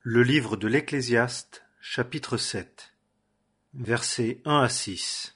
Le livre de l'Ecclésiaste, chapitre 7, versets 1 à 6.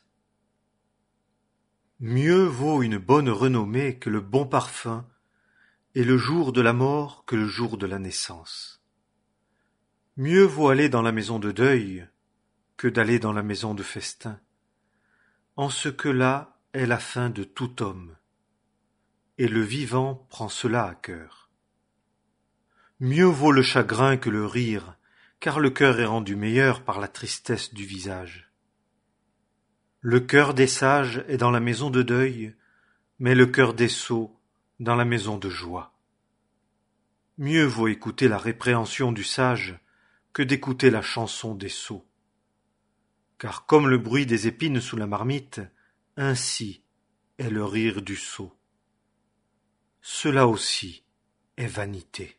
Mieux vaut une bonne renommée que le bon parfum, et le jour de la mort que le jour de la naissance. Mieux vaut aller dans la maison de deuil que d'aller dans la maison de festin, en ce que là est la fin de tout homme, et le vivant prend cela à cœur. Mieux vaut le chagrin que le rire, car le cœur est rendu meilleur par la tristesse du visage. Le cœur des sages est dans la maison de deuil, mais le cœur des sots dans la maison de joie. Mieux vaut écouter la répréhension du sage que d'écouter la chanson des sots. Car comme le bruit des épines sous la marmite, ainsi est le rire du sot. Cela aussi est vanité.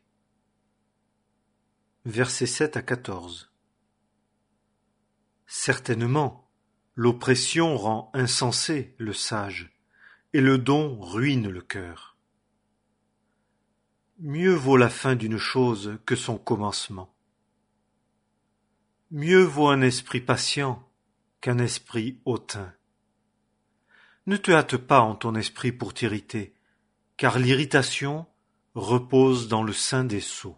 Versets 7 à 14. Certainement, l'oppression rend insensé le sage, et le don ruine le cœur. Mieux vaut la fin d'une chose que son commencement. Mieux vaut un esprit patient qu'un esprit hautain. Ne te hâte pas en ton esprit pour t'irriter, car l'irritation repose dans le sein des sots.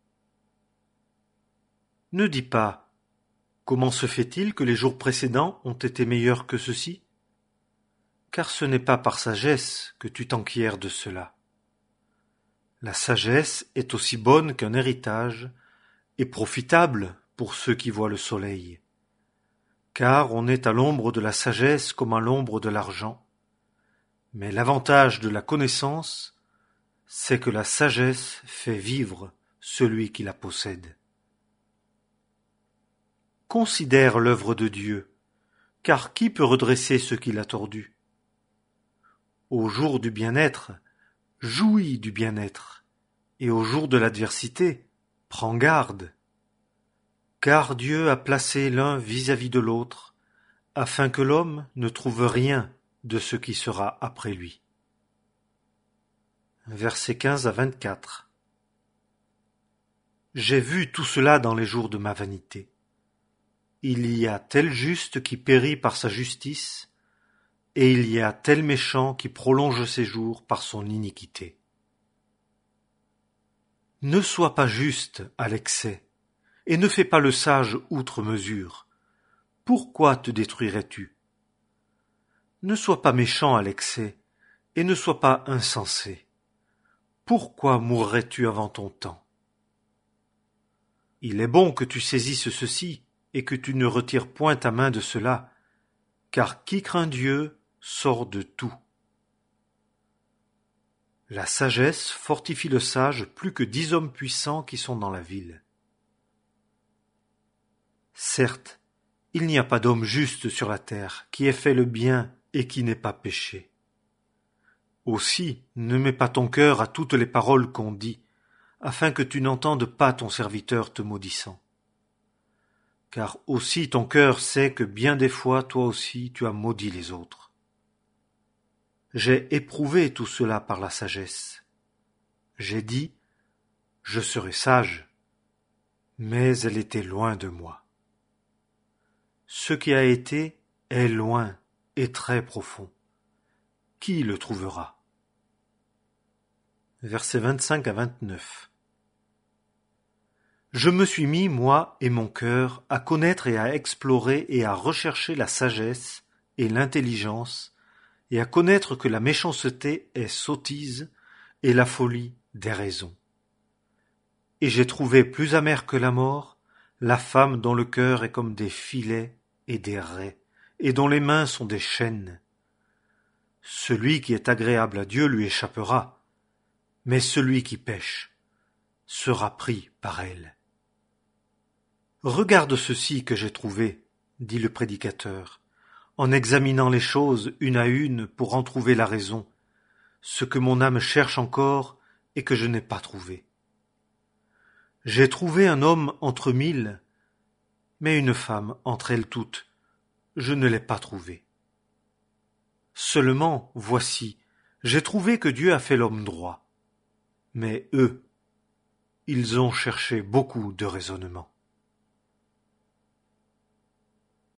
Ne dis pas « Comment se fait-il que les jours précédents ont été meilleurs que ceux-ci » car ce n'est pas par sagesse que tu t'enquières de cela. La sagesse est aussi bonne qu'un héritage et profitable pour ceux qui voient le soleil. Car on est à l'ombre de la sagesse comme à l'ombre de l'argent. Mais l'avantage de la connaissance, c'est que la sagesse fait vivre celui qui la possède. Considère l'œuvre de Dieu, car qui peut redresser ce qu'il a tordu ? Au jour du bien-être, jouis du bien-être, et au jour de l'adversité, prends garde. Car Dieu a placé l'un vis-à-vis de l'autre, afin que l'homme ne trouve rien de ce qui sera après lui. Versets 15 à 24. J'ai vu tout cela dans les jours de ma vanité. Il y a tel juste qui périt par sa justice, et il y a tel méchant qui prolonge ses jours par son iniquité. Ne sois pas juste à l'excès, et ne fais pas le sage outre mesure. Pourquoi te détruirais-tu ? Ne sois pas méchant à l'excès, et ne sois pas insensé. Pourquoi mourrais-tu avant ton temps ? Il est bon que tu saisisses ceci, et que tu ne retires point ta main de cela, car qui craint Dieu sort de tout. La sagesse fortifie le sage plus que 10 hommes puissants qui sont dans la ville. Certes, il n'y a pas d'homme juste sur la terre qui ait fait le bien et qui n'ait pas péché. Aussi, ne mets pas ton cœur à toutes les paroles qu'on dit, afin que tu n'entendes pas ton serviteur te maudissant. Car aussi ton cœur sait que bien des fois toi aussi tu as maudit les autres. J'ai éprouvé tout cela par la sagesse. J'ai dit, je serai sage, mais elle était loin de moi. Ce qui a été est loin et très profond. Qui le trouvera ? Versets 25 à 29. Je me suis mis, moi et mon cœur, à connaître et à explorer et à rechercher la sagesse et l'intelligence, et à connaître que la méchanceté est sottise et la folie déraison. Et j'ai trouvé plus amère que la mort la femme dont le cœur est comme des filets et des raies, et dont les mains sont des chaînes. Celui qui est agréable à Dieu lui échappera, mais celui qui pêche sera pris par elle. Regarde ceci que j'ai trouvé, dit le prédicateur, en examinant les choses une à une pour en trouver la raison, ce que mon âme cherche encore et que je n'ai pas trouvé. J'ai trouvé un homme entre 1000, mais une femme entre elles toutes, je ne l'ai pas trouvée. Seulement, voici, j'ai trouvé que Dieu a fait l'homme droit, mais eux, Ils ont cherché beaucoup de raisonnements.